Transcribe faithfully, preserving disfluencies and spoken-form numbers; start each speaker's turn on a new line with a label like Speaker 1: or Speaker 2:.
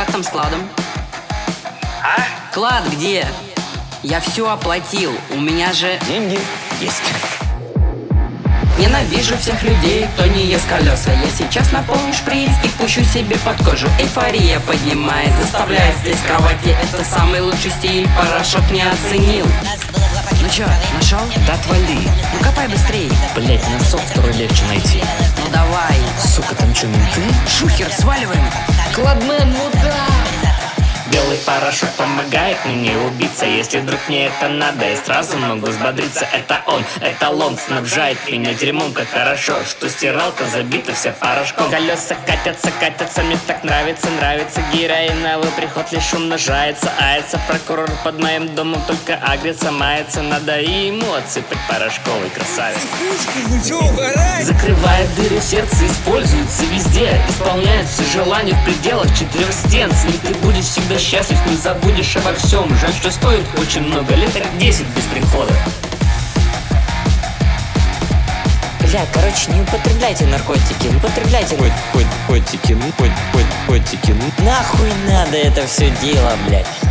Speaker 1: как там с кладом?
Speaker 2: А?
Speaker 1: Клад где? Я все оплатил, у меня же...
Speaker 2: Деньги есть.
Speaker 1: Ненавижу всех людей, кто не ест колеса. Я сейчас наполню шприц и пущу себе под кожу. Эйфория поднимает, заставляет здесь кровати. Это самый лучший стиль, порошок не оценил. Ну чё, нашел?
Speaker 2: Да отвали.
Speaker 1: Ну копай быстрей.
Speaker 2: Блять, носок второй легче найти.
Speaker 1: Ну давай.
Speaker 2: Сука, там чё, менты?
Speaker 1: Шухер, сваливаем.
Speaker 2: Кладмен, ну да. Белый порошок помогает мне не убиться. Если вдруг мне это надо, я сразу могу взбодриться. Это он, эталон, снабжает меня дерьмом. Как хорошо, что стиралка забита вся порошком. Колеса катятся, катятся, мне так нравится, нравится. Героиновый приход лишь умножается. Ается прокурор под моим домом, только агрится, мается. Надо и ему отсыпать порошковый красавец. Закрывает дыры в сердце, используется везде. Исполняет все желания в пределах четырех стен. С ним ты будешь всегда счастлив, не забудешь обо всем. Жаль, что стоит очень много, лет так десять без прихода.
Speaker 3: Бля, короче, не употребляйте наркотики, не употребляйте
Speaker 4: Хоть, хоть, котики, ну, хоть, хоть, котики, ну.
Speaker 3: Нахуй надо это все дело, блядь.